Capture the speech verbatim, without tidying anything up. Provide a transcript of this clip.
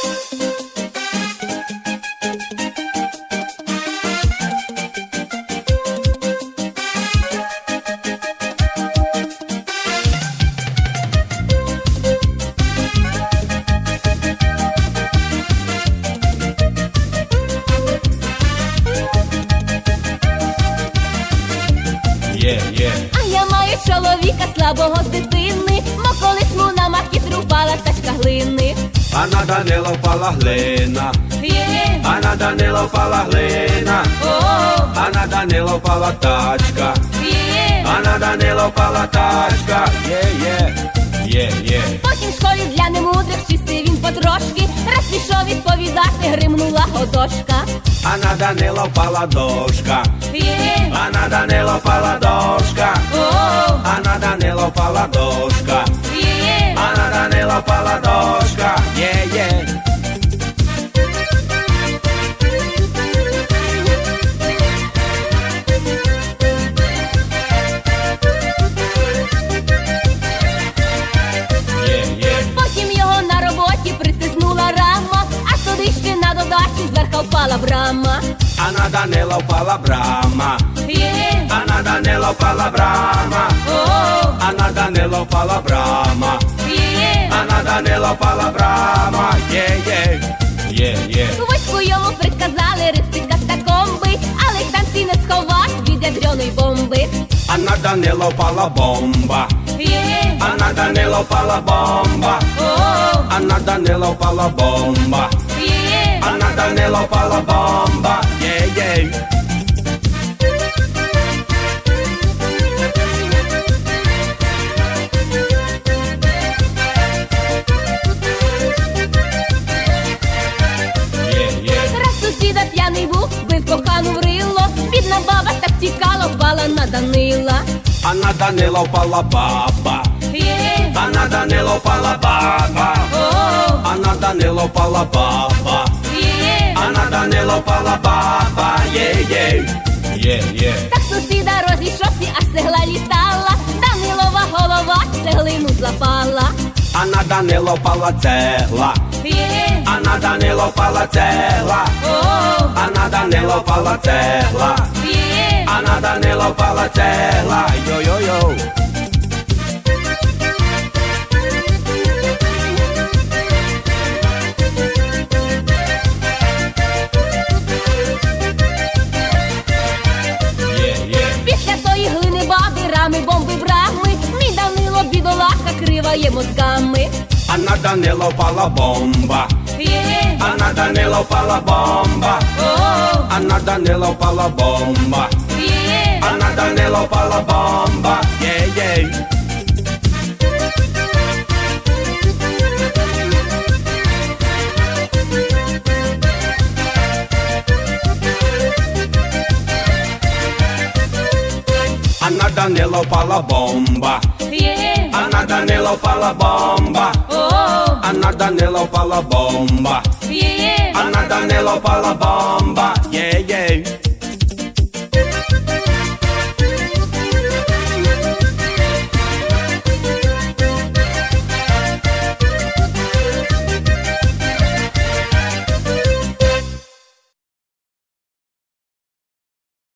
Yeah, yeah. А я маю чоловіка слабого з дитини, мо колись му на макітру впала тачка глини. А на Данила впала глина, Є, а на Данила впала глина, о, а на Данила впала тачка, є. а на Данила впала тачка. Є, є, є, є. Потім в школі для немудрих чистив він потрошки, раз пішов відповідати, гримнула годошка. А на Данила впала дошка, Є, а на Данила впала дошка, о, а на Данила впала дошка, є. а на Данила впала дошка. Є, є. Є, є. Потім його на роботі притиснула рама, а туди ще на додачу зверха впала брама. А на Данила впала брама, Є, а на Данила впала брама, о, а на Данила впала брама, є. а на Данила впала брама. Є, є, є, є. Войську йому приказали рити катакомби, але й там всі не сховать від ядреної бомби. А на Данила впала бомба, Є, а на Данила впала бомба, о, а на Данила впала бомба, є. а на Данила впала бомба. Є, є. Є, є. Раз сусіда п'яний був, бив кохану в рило, бідна баба так тікала, впала на Данила. А на Данила впала баба, Є, а на Данила впала баба, о, а на Данила впала баба, є. а на Данила впала баба. Є, є, є, є. Так сусіда розійшовся, аж цегла літала, Данилова голова цеглину злапала. А на Данила впала цегла, Є, а на Данила впала цегла, о, а на Данила впала цегла, є. а на Данила впала цегла. Йо-йо-йо. Є, є. Після тої глини баби, рами, бомби, брами, мій Данило бідолаха криває мозками. А на Данила впала бомба, Є, а на Данила впала бомба, о, а на Данила впала бомба, є. а на Данила впала бомба. Є, є. А на Данила впала бомба, Є, а на Данила впала бомба, о, а на Данила впала бомба, є. а на Данила впала бомба.